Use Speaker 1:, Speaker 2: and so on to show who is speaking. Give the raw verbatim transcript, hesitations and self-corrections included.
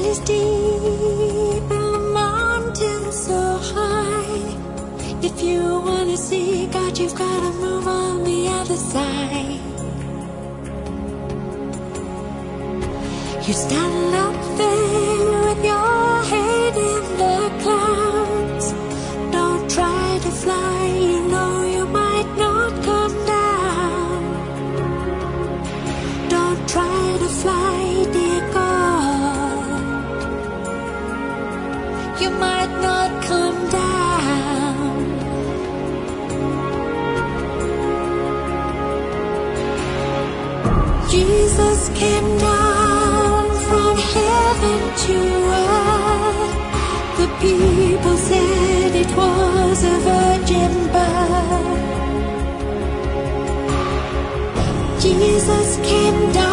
Speaker 1: is deep and the mountains so high. If you wanna see God, you've gotta move on the other side. You stand up there with your head in the clouds. Don't try to fly, you know you might not come down. Don't try to fly, dear God. You might not come down. Jesus came down from heaven to earth. The people said it was a virgin birth. Jesus came down